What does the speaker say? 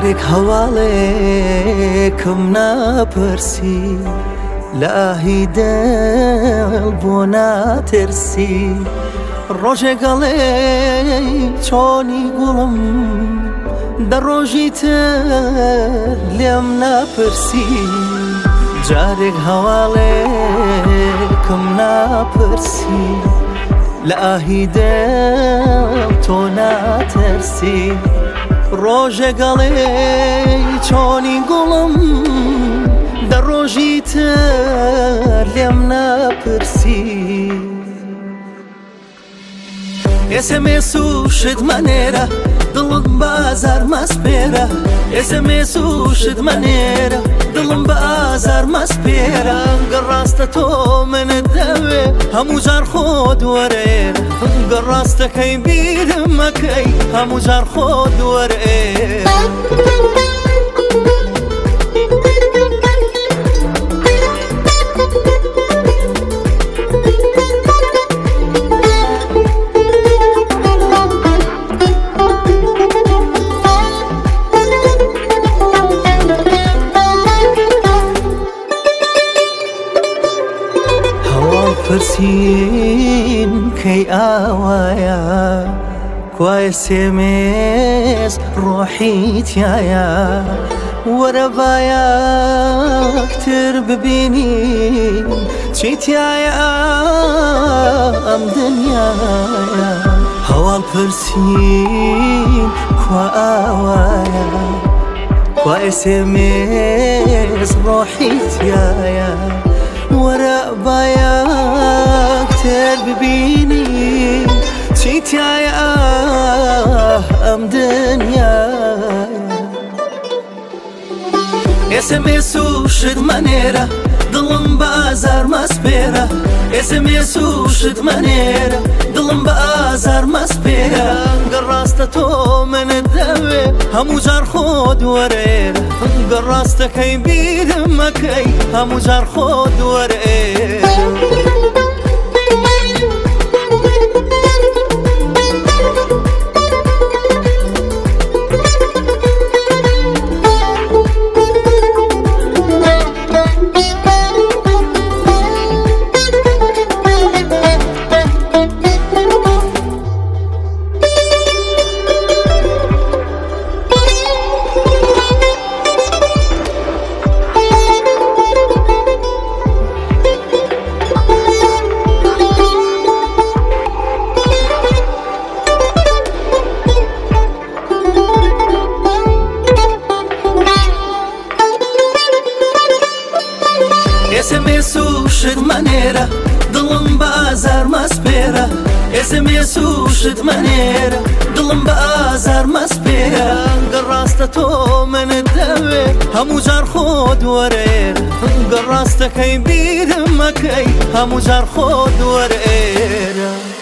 جارێک هەواڵێکم ناپرسی لە ئاهی دڵ بۆ ناترسی ڕۆژێک گەڵێ چۆنی گوڵم دە ڕۆژی تر لێم ناپرسی جارێک هەواڵێکم ناپرسی لە ئاهی دڵ تۆ ناترسی ڕۆژێک گەڵێ چۆنی گوڵم دە ڕۆژی تر لێم ناپرسی SMS و شتمەنێرە دڵم بازار مەسپێرە SMS و شتمەنێرە دڵم بازار مەسپێرە گەڕاستە تۆ منت دەوێ هەموو جار خۆت وەرێرە گەڕاستەکەی بیرم مەکەی هەموو جار خۆت وەرێرە پرسین کەی ئاوایە کوای SMS ڕۆحی تایە وەرە بایەکتر ببینی چی تایە ئەم دنیایە هەواڵ پرسین کوا ئاوایە کوای SMS ڕۆحی تایە وەرە بایەکتر ببینی چی تایە ئەم دنیایە SMS و شتمەنێرە دڵم بازار مەسپێرە SMS و شتمەنێرە دڵم بازار مەسپێرە گەڕاستە تۆ منت دەوێ هەموو جار خۆت وەرێرە گەڕاستەکەی بیرم مەکەی هەموو جار خۆت وەرێرە SMS و شتمەنێرە دڵم بازار مەسپێرە SMS و شتمەنێرە دڵم بازار مەسپێرە گەڕاستە تۆ منت دەوێ هەموو جار خۆت وەرێرە گەڕاستەکەی بیرم مەکەی هەموو جار خۆت وەرێرە